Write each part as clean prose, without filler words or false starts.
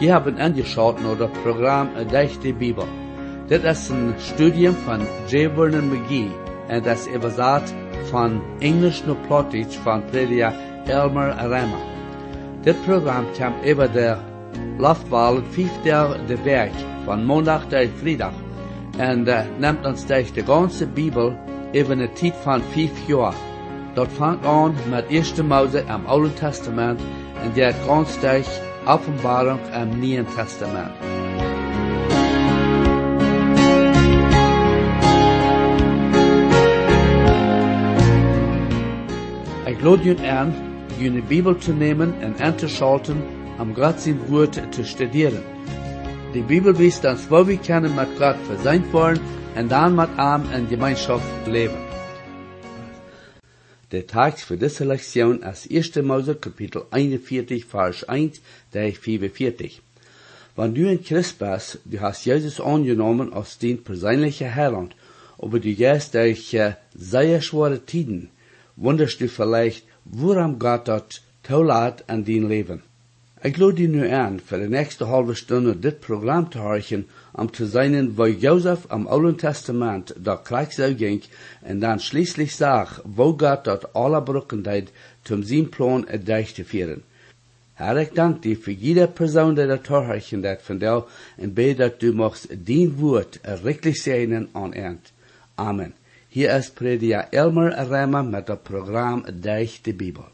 Je hebben angeschaut naar het programma Dichte Bibel. Dit is een studium van J. Vernon McGee en dat is überzet van Englisch naar Plattdeutsch van prediker Elmer Arama. Dit programma komt over de Laufwahlen 5 dagen de week, van maandag tot vrijdag. En neemt ons durch de ganze Bibel over een tijd van 5 jaar. Dat vangt aan met 1 Mose im Oude Testament en der ganz durch Offenbarung im Neuen Testament. Ich lade jullie aan, jullie Bibel zu nehmen und einzuschalten, am Gott sein Wort zu studieren. Die Bibel weist uns, wo wir können mit Gott versöhnt worden und dann mit ihm in Gemeinschaft leben. Der Text für diese Lektion ist 1. Mose Kapitel 41, Vers 1 bis 45. Wenn du ein Christ bist, du hast Jesus angenommen als dein persönlicher Heiland, aber du gehst durch sehr schwere Tiden, wunderst du vielleicht, woran Gott das zulässt in dein Leben. Ich lade dich nu aan, für die nächste halbe Stunde dit Programm zu hören, zu sehen, wo Josef am Alten Testament der Krieg so ging, und dann schließlich sagt, wo Gott dort alle Brücken deed, sein Plan durchzuführen. Herr, ich danke dir für jede Person, die das hören dat von dir, und bete, dass du machst dein Wort richtig segnen an Ernst. Amen. Hier ist Prediger Elmer Arama mit dem Programm Durch die Bibel.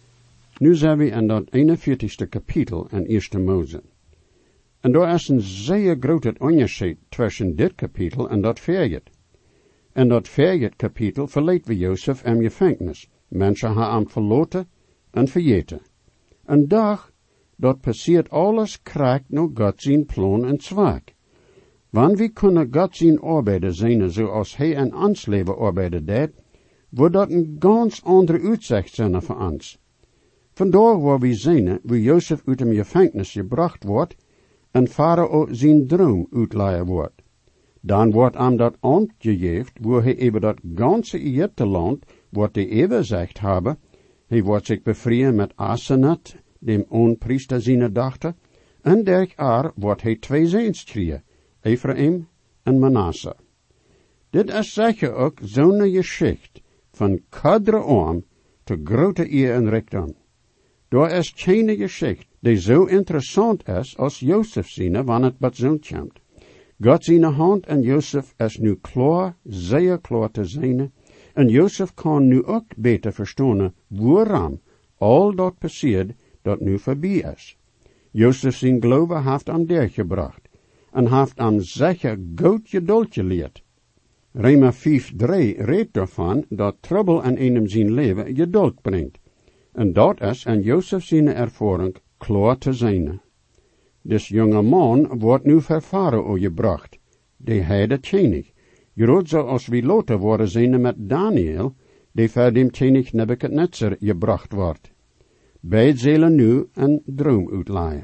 Nu zijn we in dat 41ste kapitel in 1 Mose. En daar is een zeer groot onderscheid tussen dit kapitel en dat vorige. In dat vorige kapitel verleed we Jozef in gevangenis. Mensen hebben hem verloten en vergeten. En dag, dat passiert alles krijgt nou God zijn plan en zwak. Wanneer we kunnen God zijn arbeider zijn zoals hij in ons leven arbeider deed, wordt dat een ganz andere uitzicht zijn voor ons. Vandaar waar we zien, hoe Jozef uit de gevangenis gebracht wordt, en Farao zijn droom uitleiden wordt. Dan wordt hem dat aangegeven, waar hij over dat ganze Egypteland, wat hij even zegt hebben, hij wordt zich bevrijen met Asenat, dem onpriester zijn dochter, en dergelijke wordt hij 2 zoons krijgen, Ephraim en Manasse. Dit is zeker ook zo'n geschichte, van kadre arm te grote eer en rijkdom. Daar is geen geschichte die zo interessant is als Jozef zijn, wanneer het bij zo'n komt. God zijn hand en Jozef is nu klaar, zeer klaar te zijn, en Jozef kan nu ook beter verstaan waarom al dat passiert dat nu voorbij is. Jozef zijn geloof heeft hem doorgebracht, en heeft hem zeker goed geduld geleerd. Rema 5:3 redt daarvan dat trouble in einem zijn leven geduld brengt. En dat is in Jozef zijn ervaring klaar te zijn. Dus jonge man wordt nu voor Farao gebracht. Die heide tjenig. Groot zoals we later worden zijn met Daniel, die voor dem tjenig Nebuchadnezzar gebracht wordt. Beide zullen nu een droom uitleiden.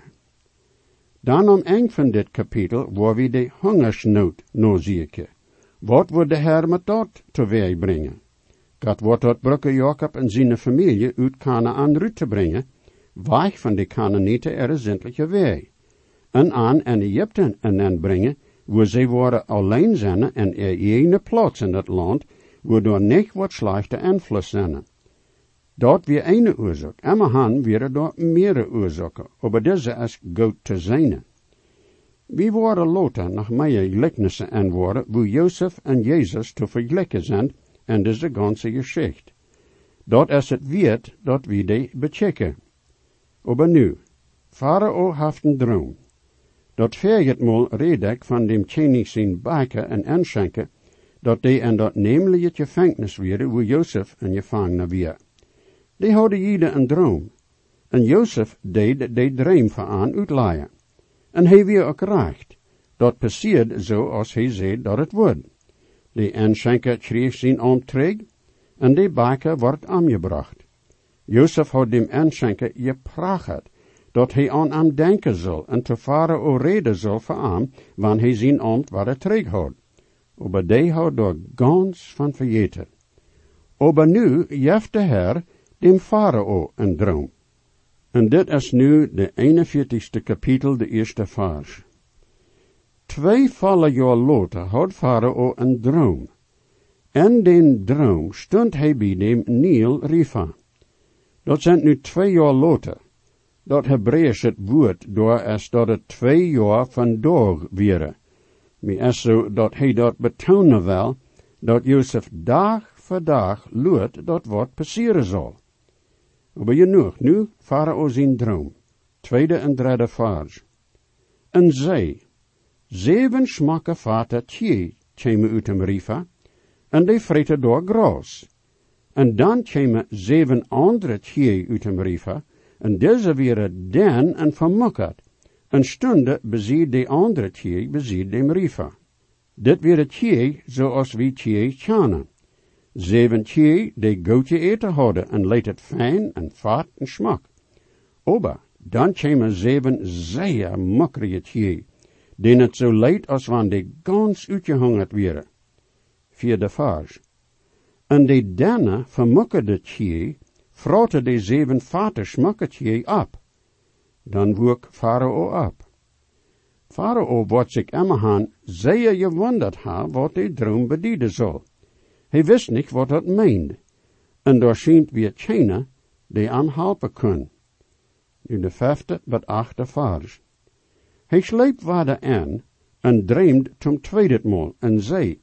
Dan om eind van dit kapitel waar we de hongersnood nozieken. Wat wordt de Heer met dat teweeg brengen? God wordt dat brukken Jacob en zijn familie uit Kanaan uit te brengen, weg van de Canaanieten er zindelijke weg, en aan in Egypte en brengen, waar zij worden alleen zijn en er ene plaats in dat land, waardoor niet wat slechte invloed zijn. Dat weer een oorzaak, immerhan weer door meerdere oorzaken, maar deze is goed te zijn. We worden later nog meer gelijkenissen en worden, waar Jozef en Jezus te vergelijken zijn, en deze ganze geschichte. Dat is het weet dat we die bechecken. Maar nu, Farao heeft een droom. Dat vergetmaal red ik van dem tjenig zijn baken en inschenken, dat die in dat nemelijke gevangenis werden, waar Jozef een gevangene weer. Die hadden ieder een droom. En Jozef deed die droom van aan uitleiden. En hij weer ook recht. Dat passiert zo als hij zei dat het wordt. De inschenker kreeg zijn omtrek, en de baker wordt aangebracht. Jozef had dem inschenker gepracht, dat hij aan hem denken zal, en te Farao reden zal voor hem, wanneer hij zijn ambt waar terug had. Maar die had daar gans van vergeten. Maar nu heeft de Heer dem Farao een droom. En dit is nu de 41ste kapitel, de eerste vers. 2 volle jaar later had Farao een droom. En den droom stond hij bij dem Nil Rifa. Dat zijn nu 2 jaar later. Dat Hebreeuws het woord door is dat het 2 jaar vandaag weer. Maar is zo dat hij dat betonen wil, dat Jozef dag voor dag loert dat wat passeren zal. Maar genoeg, nu Farao zijn droom. 2e en 3e vers. En zij, 7 smakke vaten tje, kwamen uit hem Rifa, en die vreten door gras. En dan kwamen 7 andere tje uit hem Rifa, en deze werden dan en vermokkerd, en stonden bezien de andere tje bezien dem Rifa. Dit werden tje zoals wie tje kennen. 7 tje die goedje eten hadden, en leed het fijn en vat en smak. Aber dan kwamen 7 zeer mokkerige tje, die het zo leid als wanneer die gans uitgehongerd werden. 4e vers. En die denne vermokkerde tje, vroten de 7 vater smakke tje op. Dan woek Farao op. Farao wat zich immerhan zeer gewonderd ha, wat die droom bedienen zal. Hij wist niet wat dat meende. En daar schijnt weer China die hem helpen kon. Nu de 5e tot 8e vers. Hij sleep waarde aan en dreamt zum 2e maal en zei,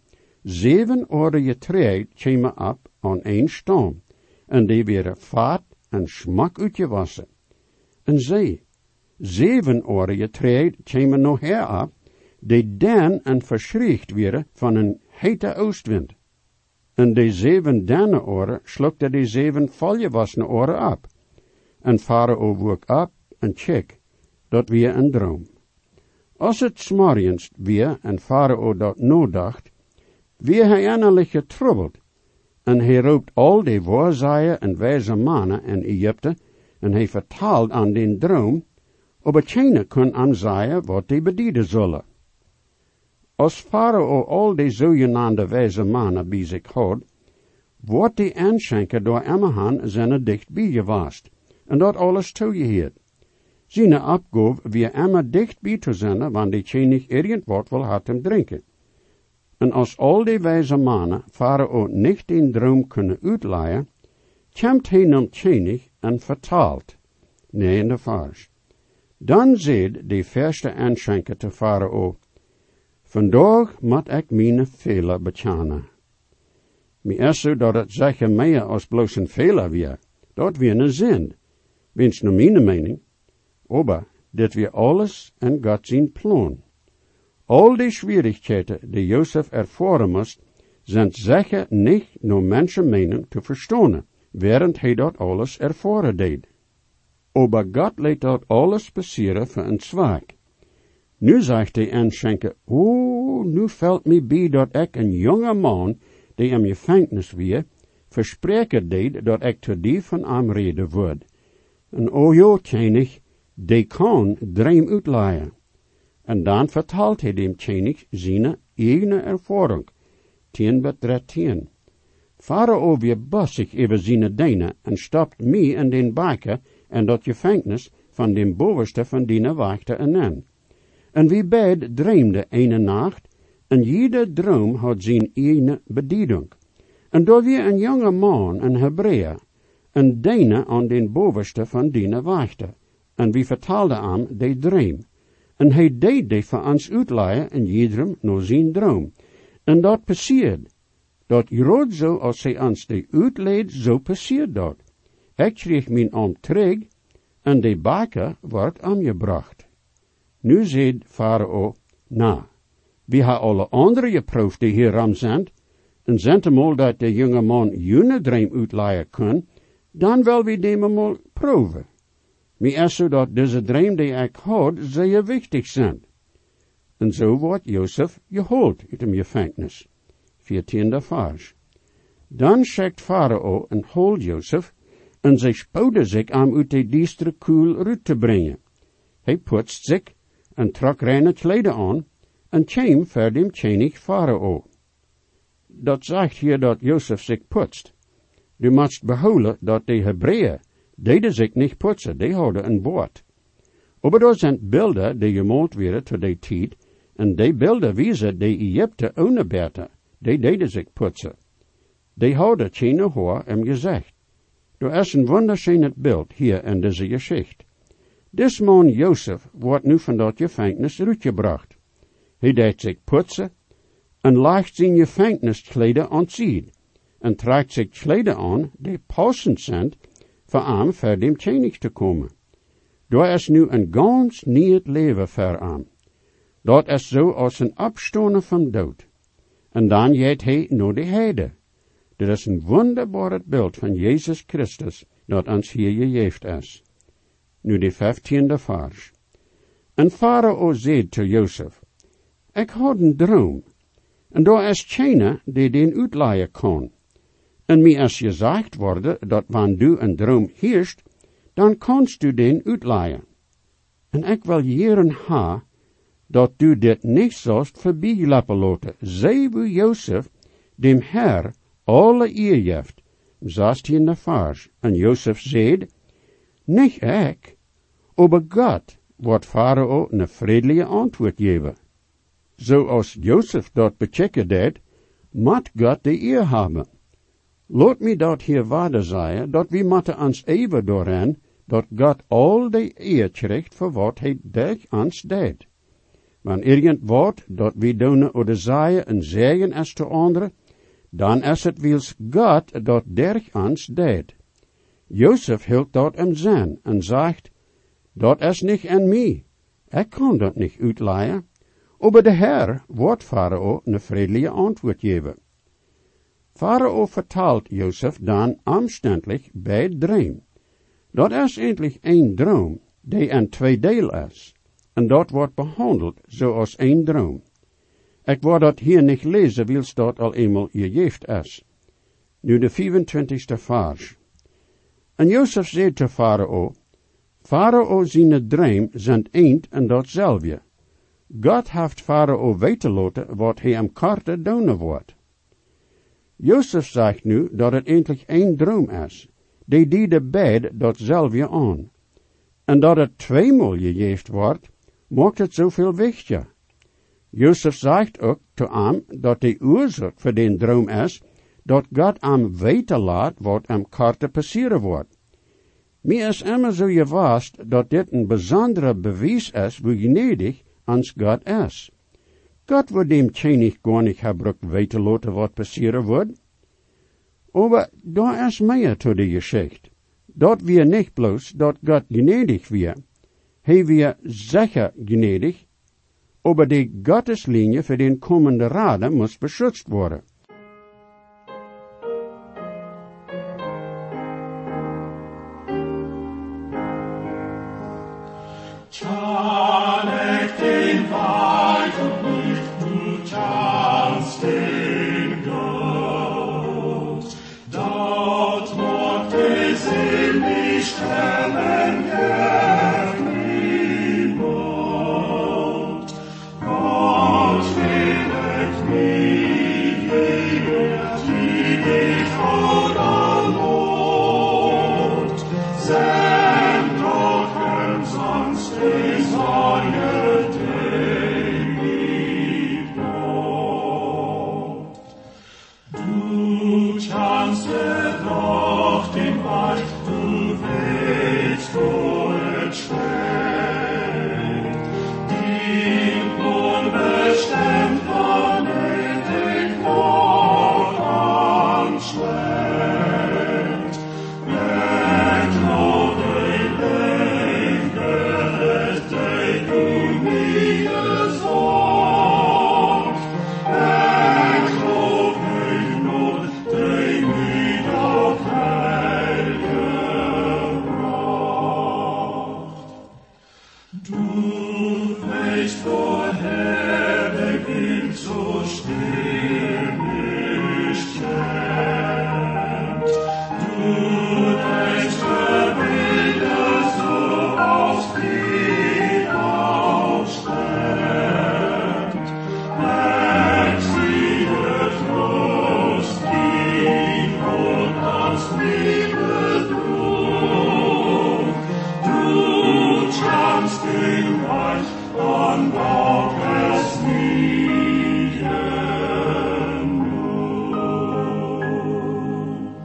7 oranje tree kwamen op aan 1 stam, en die werden vaat en smak uitgewassen. En zei, 7 oranje tree kwamen nog her op, die dan en verschrikt werden van een hete oostwind. En die 7 denne oren slukte die 7 volgewassene oren op. En Farao woek op en check, dat weer een droom. Als het smorgens weer en Farao dat nodacht, weer hij innerlijk getrouweld. En hij roept al die waarzeien en wijze mannen in Egypte, en hij vertaalt aan den droom, aber China kon aan zeggen wat die bedienen zullen. Als Farao al die zogenaamde wijze mannen bij zich had, wordt die aanschenken door immerhan zijn dichtbij gewaast, en dat alles toegeheerd. Zijn opgave weer immer dichtbij te zijn, wanneer die niet irgendwat wil had hem drinken. En als al die wijze mannen Farao niet in droom kunnen uitleiden, komt hij nam tjenig en vertaalt. Nee, in de vers. Dan zei de verste aanschenker te Farao, vandaag moet ik mijn fehler bekennen. Maar is zo dat het zeker meer als bloos een fehler weer. Dat weer een zin. Wens naar mijn mening. Aber dit weer alles en God zijn plan. Al die schwierigheden die Jozef ervaren moest, zijn zeker niet naar mensenmening te verstaan, während hij dat alles ervaren deed. Aber God liet dat alles passeren voor een zwak. Nu zegt de aanschenker, nu valt me bij dat ik een jonge man, die in gevangenis weer, verspreken deed dat ik te die van hem reden word. En ja, tjenig, die kan dream uitleiden. En dan vertelt hij dem tjenig zijn eigen ervaring. 10:13. Farao weer bossig over zijn dingen en stopt mij in den bakken en dat gevangenis van den bovenste van die wachten aan. En wie beid dreamde ene nacht, en jede droom had zijn eigen bediening. En daar weer een jonge man, een Hebreeër, en deine aan den bovenste van die wachten. En wie vertaalde aan die droom. En hij deed die voor ons uitleiden en iedereen naar zijn droom. En dat passeert. Dat rood zo als hij ons die uitleed, zo passeert dat. Ik kreeg mijn arm terug, en de baker wordt aangebracht. Nu zei Farao, wie ha alle andere geproefd die hier zijn, en zijn eenmaal dat de jonge man jene dream uitleiden kan, dan wil we dem eenmaal proeven. Maar is zo dat deze dream die ik had, zeer wichtig zijn. En zo wordt Jozef gehoord uit hem gevangenis. 14e vers. Dan schickt Farao en holt Jozef, en zij spouden zich om uit de diestere kuil uit te brengen. Hij putst zich en trok reine kleden aan, en kwam voor dem tjenig Farao. Dat zegt hier dat Jozef zich putst. Du moest behouden dat de Hebreeën deden zich niet poetsen, die hadden een bord. Aber daar zijn beelden die gemalt werden tot die tijd, en die beelden wijzen die Egypten ohne Bärte, die deden zich poetsen. Die hadden geen haar im gezicht. Er is een wunderschönes beeld hier in deze geschichte. Dis man Jozef wordt nu van dat gevangenis uitgebracht. Hij deed zich poetsen, en legt zijn gevangeniskleden aan ziet, en trekt zich kleden aan die passend zijn voor hem voor dem König te komen. Daar is nu een ganz nieuw leven voor hem. Dat is zo als een opstonen van dood. En dan gaat hij naar de heide. Dat is een wonderbaar beeld van Jezus Christus, dat ons hier gegeven is. Nu de 15e vers. En Farao zei te Jozef, ik had een droom, en daar is geen die den uitleien kan. En mij is gezegd worden, dat wanneer du een droom heerst, dan kannst du den uitleien. En ik wil jeren ha, dat du dit niet zost voorbij laten laten. Zij wie Jozef, dem Herr, alle eer geeft. 16e vers. En Jozef zei, niet ik, aber God, wordt Farao een vredelige antwoord geven. Zoals Jozef dat bechecken deed, moet God de eer hebben. Laat me dat hier waarde zeggen, dat we moeten ons even doorheen, dat God al de eer krijgt voor wat hij durch ons deed. Wanneer irgend wat dat we doen oder zeggen en zeggen is te anderen, dan is het wils God dat durch ons deed. Jozef hield dat in zin en zegt, dat is niet in mij. Ik kan dat niet uitleien. Aber de Herr wordt Farao een vredelige antwoord geven. Farao vertaalt Jozef dan omständlich bij het droom. Dat is eindelijk een droom, die in twee deel is. En dat wordt behandeld zoals een droom. Ik wou dat hier niet lezen, wils dat al eenmaal gegeven is. Nu de 24e vers. En Jozef zei te Farao, Farao zijn droom zijn eind en datzelfde. God heeft Farao weten laten wat hij hem karte doen wordt. Jozef zegt nu dat het eindelijk een droom is, die de beide datzelfde aan. En dat het tweemaal gegeven wordt, maakt het zoveel wichtiger. Jozef zegt ook te hem dat de oorzaak voor den droom is, dat God hem weten laat wat hem karte passeren wordt. Mij is immer zo gewaast dat dit een bijzondere bewijs is hoe gnädig ons God is. God wordt dem König gar niet gebruikt weten laten wat passeren wordt. Aber daar is meer to de geschichte. Dat wir niet bloos dat God gnädig weer. Hij weer zeker gnädig, aber de Gotteslinie voor den kommende Raden muss beschützt worden. Königreich, dann braucht es nie genug.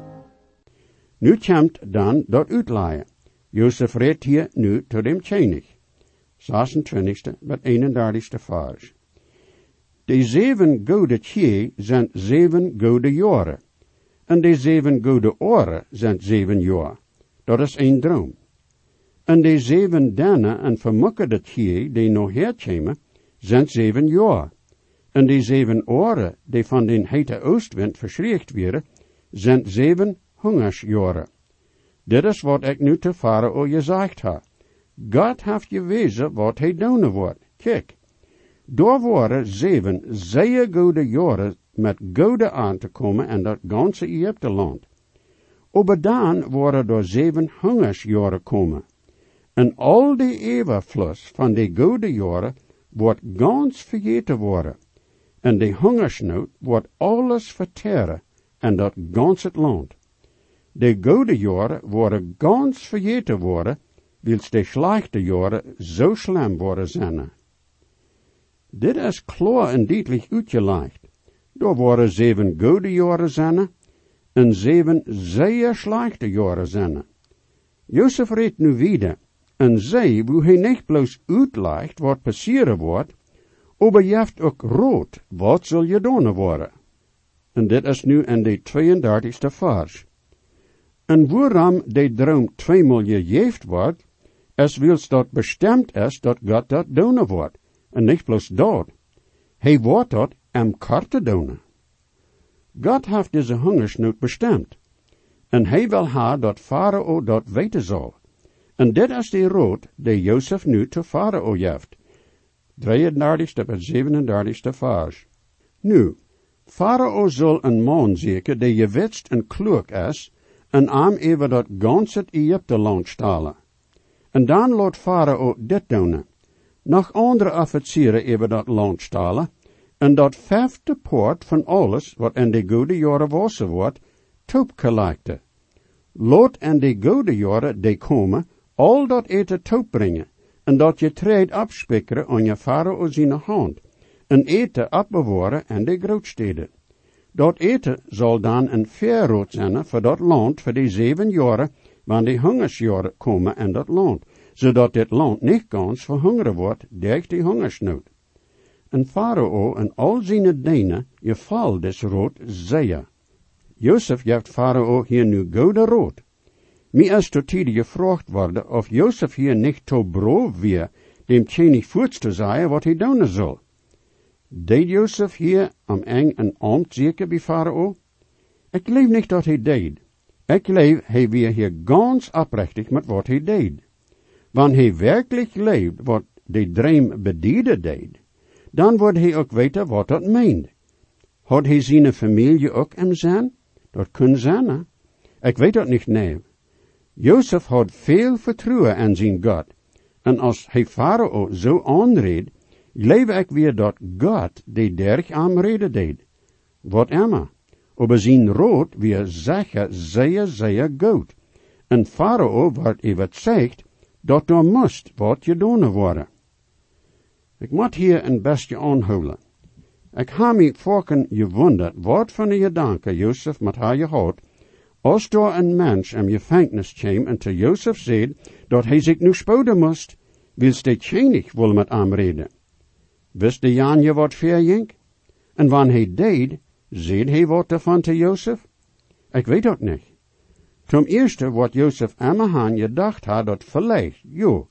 Nu komt dan dat uitleien. Jozef redt hier nu tot dem König. 26 met 31 vers. De 7 gouden tje zijn 7 gouden jaren. En de 7 gouden oren zijn 7 jaar. Dat is een droom. En de 7 dannen en vermokkerde tje die nog herkomen, zijn 7 jaar. En de 7 oren die van den hete oostwind verschrikt werden, zijn 7 hungersjaren. Dit is wat ik nu te Farao gezegd heb. God heeft gewezen wat hij doen wordt. Kijk, door waren 7 zeer goede jaren met goede aan te komen in dat ganse Egypteland. Aber dan waren er 7 hungersjaren komen. En al die overvloed van die goede jaren wordt gans vergeten worden. En de hungersnood wordt alles verteren en dat gans het land. De goede jaren worden gans vergeten worden, wils de slechte jaren zo slim worden zijn. Dit is klaar en duidelijk uitgelegd. Er worden 7 goede jaren zijn en 7 zeer slechte jaren zijn. Jozef redt nu wieder en zei, hoe hij niet bloos uitlegt wat passeren wordt, aber je hebt ook rood, wat zal je doen worden. En dit is nu in de 32e vers. En waarom de droom tweemaal gegeven wordt, is wils dat bestemd is dat God dat doen wordt, en niet bloos dat. Hij wordt dat kort te doen. God heeft deze hungersnood bestemd, en hij wil haar dat Farao dat weten zal. En dit is de rood die Jozef nu te Farao geeft. 33 tot 37 vers. Nu, Farao zal een man zeker die gewetst en klug is, en aan over dat ganse Egypteland stalen. En dan laat Farao dit doen. Nog andere officieren over dat land stalen, en dat 5e poort van alles wat in de goede jaren wassen wordt, toepgelegde. Laat in de goede jaren die komen, al dat eten toep brengen, en dat je treed afspikkeren aan je Farao zijn hand, en eten afbewaren in de grootsteden. Dat eten zal dan een verrood zijn voor dat land voor die 7 jaren, wanneer de hungersjaren komen in dat land, zodat dit land niet gans verhungeren wordt door die hungersnood. En Farao en al zijn dienen geval des rood zeer. Jozef geeft Farao hier nu gouden rood. Mij is tot tijde gevraagd worden of Jozef hier niet te brood weer dem König voorts te zeggen wat hij doen zal. Deed Jozef hier am eng een ambt zeker bij Farao? Ik geloof niet dat hij deed. Ik geloof hij weer hier ganz oprechtig met wat hij deed. Wanneer hij werkelijk leeft wat de droom bediende deed, dan wordt hij ook weten wat dat meent. Had hij zijn familie ook hem zijn? Dat kan zijn, hè? Ik weet dat niet, nee. Jozef had veel vertrouwen aan zijn God. En als hij Farao zo aanreed, geloof ik weer dat God de derg aanreden deed. Wat immer. Aber zijn rood weer zeker zeer, zeer goed. En Farao wordt even zegt, dat er moest wat gedaan worden. Ik moet hier een bestje aanhouden. Ik heb me vorken gewonderd, wat van de gedanken Jozef met haar gehad, als door een mens in gevangenis kwam en te Jozef zei, dat hij zich nu spoeden moest, wils de König wil met hem reden. Wist de Janje wat verging? En wanneer hij deed, zei hij wat ervan te Jozef? Ik weet dat niet. Ten eerste wat Jozef aan gedacht had, dat vielleicht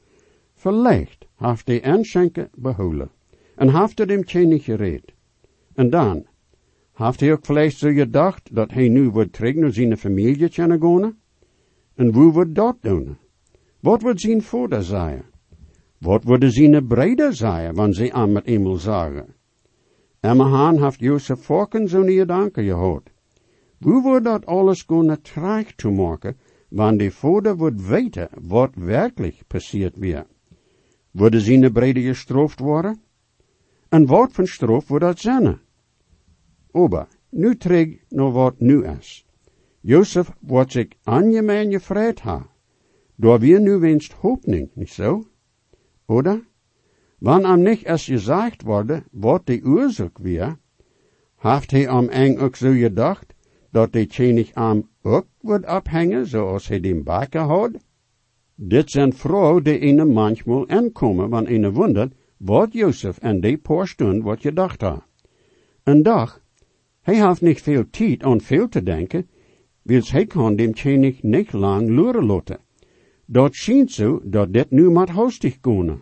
heeft hij aanschenken behouden. En heeft hij dem König gereed. En dan, heeft hij ook vielleicht zo gedacht, dat hij nu wordt terug naar zijn familie kunnen gaan? En hoe wordt dat doen? Wat wordt zijn vader zeggen? Wat worden zijn breder zeggen, wanneer ze aan met eenmaal zagen? Emmerhaan heeft Jozef vorken zo'n gedanken gehad. Hoe wordt dat alles gaan terecht te maken, wanneer de vader wordt weten wat werkelijk passiert weer? Worden zijn breder gestraft worden? En wat voor straf wordt dat zijn? Aber, nu terug naar wat nu is. Jozef wordt zich aangemeen gevraagd ha. Door weer nu wenst hoopning, niet zo? Oder? Wann am nicht es gesagt wurde, wat die Ursache wär, haft hij am eng ook so gedacht, dat die Tjenig am ook wordt abhängen, zoals hij den Baker had? Dit zijn vrouwen die ene manchmal aankomen, wanneer ene wundert, wat Jozef en die paar stunden wat gedacht ha. En dag, hij heeft niet veel tijd aan veel te denken, wils hij kan dem Tjenig niet lang luren laten. Dat schijnt zo, dat dit nu mat hastig gaan.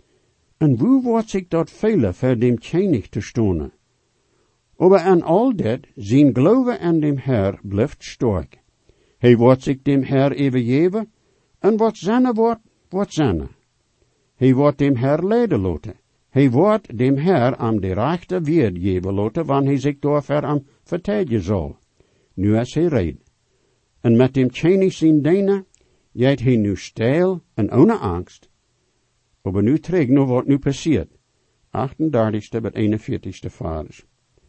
En hoe wordt zich dat vele voor dem Tjenig te stonen? Aber an al dit, zijn geloof aan dem Herr blijft sterk. Hij wordt zich dem Herr overgeven, en wat zanne wordt, wat zanne. Hij wordt dem Herr leiden laten. Hij wordt dem Herr am de rechte weer geven laten, wanneer hij zich daarvoor am vertedigen zal. Nu is hij red. En met dem Tjenig zijn denen, jijt hij nu stil en ohne angst. Aber nu träg nog wat nu passiert. 38ste tot 41ste vers.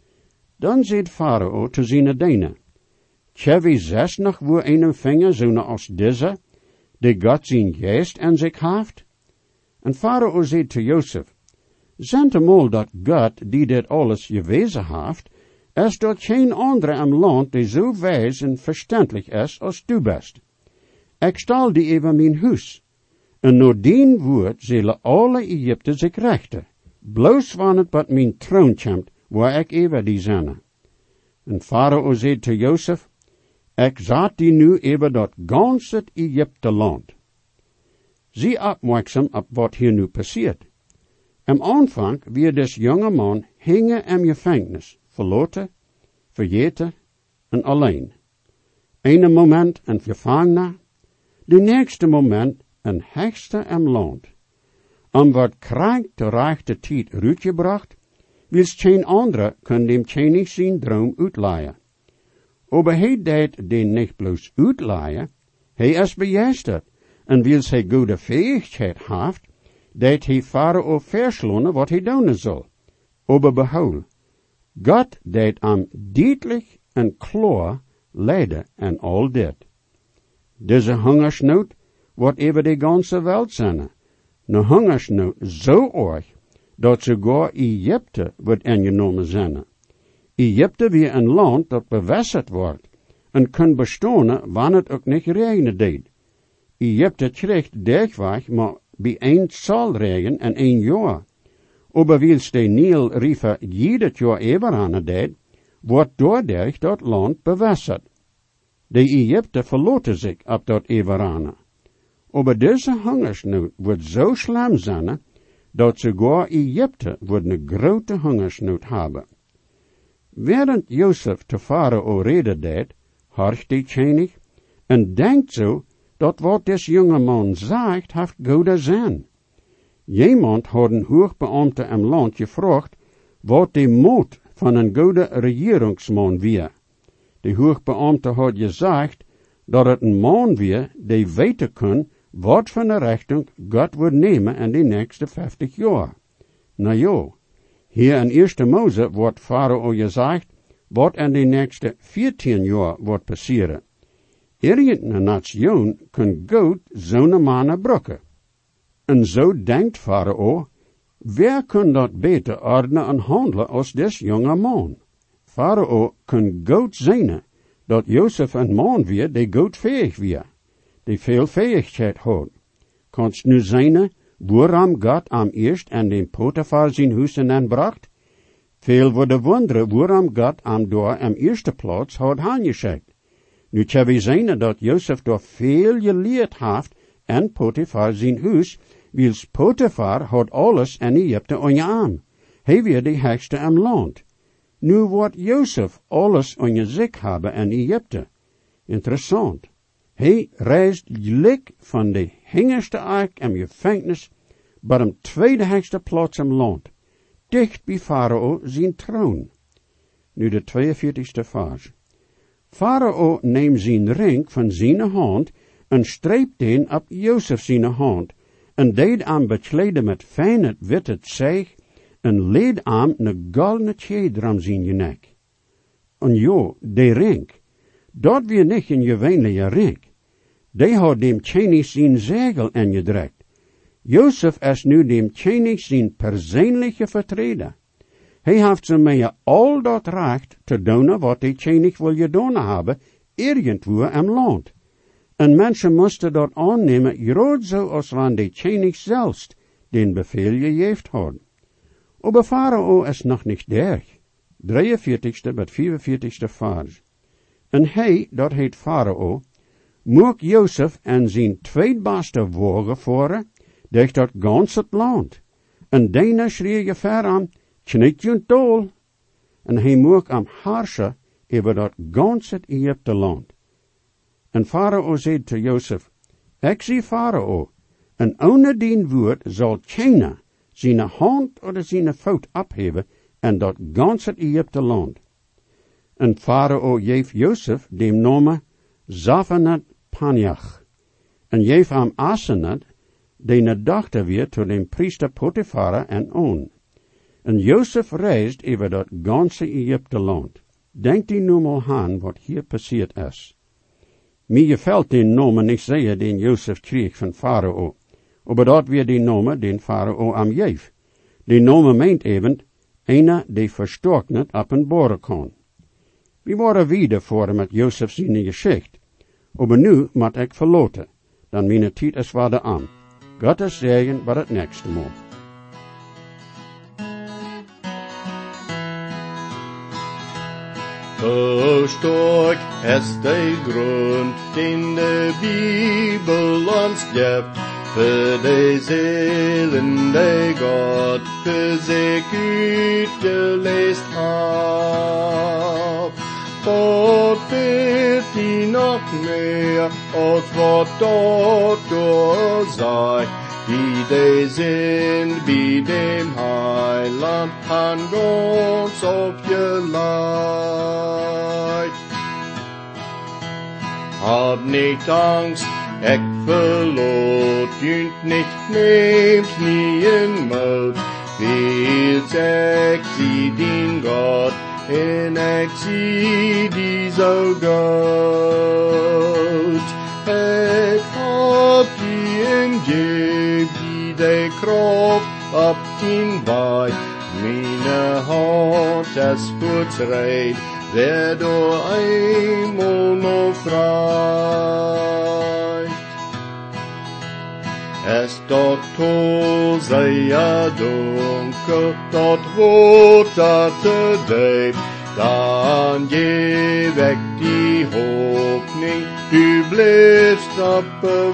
Dan zegt Farao te zijn denen, Tjevi zes nog woer een vinger zo'n als deze, die God zijn geest en zich heeft? En Farao zegt te Jozef, zentemol dat God die dit alles gewezen heeft, is dat geen andere am land die zo wijs en verstandelijk is als du best. Ik stal die even mijn huis, en door dien woord zullen alle Egypten zich rechten, bloos van het wat mijn troon komt, waar ik even die zanne. En Farao zei te Jozef, ik zat die nu even dat ganse Egyptenland. Zie opmerksam op wat hier nu passiert. Am aanvang weer des jonge man hingen in gevangenis, verloten, vergeten en alleen. Ene moment een gevangene, de nächste moment een hekste am land. Am wat krank de rechte tijd uitgebracht, wils geen andere kan dem Tjenig zijn droom uitleien. Aber hij deed den niet bloos uitleien, hij is begeisterd, en wils hij goede fähigheid heeft, deed hij Farao verslonen wat hij doen zal. Aber behoud, God deed am duidelijk en klar leiden en al dit. Deze hongersnood wordt over de ganze welt zijn. Een hongersnood zo erg, dat sogar Egypte wordt ingenomen zijn. Egypte weer een land dat bewässerd wordt en kan bestaan wanneer het ook niet regenen deed. Egypte kreeg dergweg maar bij een zal regen en 1 jaar. Aber wils de Nilriver jedes jaar overaan deed, wordt doordat dat land bewässerd. De Egypten verloten zich op dat overaan. Aber deze hongersnood wordt zo slim zijn, dat sogar Egypte wordt een grote hongersnood hebben. Während Jozef te Farao reden deed, horcht die Tjenig, en denkt zo, dat wat des jonge man zegt, heeft goede zin. Jemand had een hoogbeambte im land gevraagd, wat de moed van een goede regeringsman weer. De hoogbeambte had gezegd, dat het een man weer, die weten kon, wat voor een richting God wordt nemen in de nächste 50 jaar. Nou ja, hier in 1 Mose wordt Farao gezegd, wat in de nächste 14 jaar wordt passeren. Irgendeine nation kan goed zo'n mannen brokken. En zo denkt Farao, wer kan dat beter ordenen en handelen als des jonge man? Farao kan goed zijn, dat Jozef een man weer, die goed fähig weer, die veel fähigheid had. Kanst nu zijn, waarom God am eerst en den Potiphar zijn huizen aanbracht? Veel worden wonderen waarom God am door am eerste plaats had aangeschikt. Nu kan we zijn dat Jozef door veel geleerd heeft en Potiphar zijn huis, wils Potiphar had alles in Egypte aan je arm. Hij weer de hekste am land. Nu wordt Jozef alles aan je zich hebben in Egypte. Interessant. Hij reist gelijk van de hingerste ark en gevangenis bij de tweede hekste plaats im land, dicht bij Farao zijn troon. Nu de 42ste vers. Farao neemt zijn ring van zijn hand en streept den op Jozef zijn hand, en deed hem bekleden met fijne witte zeeg, en leed hem een goldene tjeder om zijn nek. En jo, de ring, dat weer niet een gewöhnliche ring. Die had dem Tjenig zijn zegel ingedrukt. Jozef is nu dem König zijn persoonlijke vertreter. Hij heeft zo meer al dat recht te doen wat de König wil gedaan hebben, irgendwo im land. En mensen moesten dat aannemen, groot zo als wanneer de König zelfs den bevel gegeven had. Aber Pharao is nog niet der. 43ste tot 44ste vers. En hij, dat heet Pharao, mocht Jozef en zijn tweedbeste wagen voeren, durch dat ganse land. En daarna schreef je ver aan, kniet je tol. En hij mocht am haarsen over dat ganse Egypte land. En Pharao zei te Jozef, ik zie Pharao, en ohne dien woord zal keiner zijn hand of zijn voet opheven en dat ganse Egypte land. En Pharao geef Jozef dem naam Zaphanat Paneach, en geef am Asenat, die dochter weer tot dem priester Potiphar en on. En Jozef reist over dat ganse Egypte land. Denk die nu mal aan wat hier passiert is. Mir gefällt den Namen nicht sehr, den Jozef kreeg van Pharao. Aber dat weer die Name, den Pharao am geef. Die Name meint eben, einer, die verstorknet openbaren kan. We waren wieder voor met Jozef zijn geschicht. Aber nu moet ik verloten, dan mijn tijd is waarde aan. Gottes Segen bij het nächste Mal. Zo sterk is de grond, den de Bibel ons geeft, für de Seelen, die Gott für sich uitgeleest hat. Wat wird die noch mehr, als wat dort door sei, die de sind bij dem Heiland, han ganz aufgeleid. Hab nicht Angst, ik verloot, junt nicht, nehmt nie in Mut, wie ik zie dien Gott, en ik zie die zo goed. Ik hab die in je, die de kracht op dien bij, meine Hand is voortreid, wer door eenmaal nog vrij. Es dat tol zeer donker, dat water te diep, dan geef ik die hoopning, du blijft op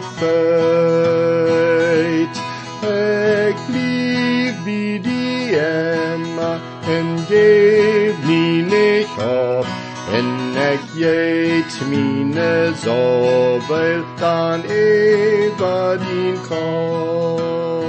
bevrijd. Ik blieb bij die Emma, en geef nie nicht op, en ik jeet mine zoveel, dan über dien kop.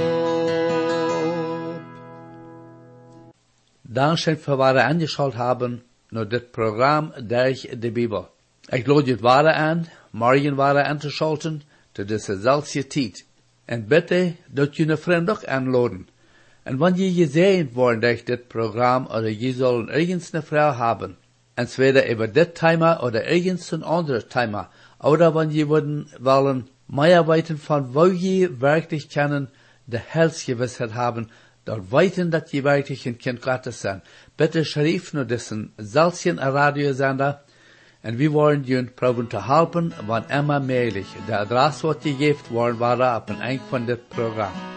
Dankeschön für wahre angeschaut haben, nur das Programm durch die Bibel. Ich lade jetzt wahre an, morgen wahre anzuschalten, zu dieser seltsamen Zeit. Und bitte, dass ihr eine Freund auch anladen. Und wenn ihr gesehen worden durch das Programm, oder ihr sollen irgendeine Frau haben, entweder über das Thema oder irgendein anderes Thema, oder wenn ihr wollen mehr weiten von wo ihr wirklich können, die Heilsgewissheit haben, dort weiten, dass ihr wirklich ein Kind Gottes sind. Bitte schrift nur diesen seltsamen Radiosender, und wir wollen ihnen probieren zu helfen, wann immer möglich. Der Adresse, was ihr gebt, wollen wir auf ein von das Programm.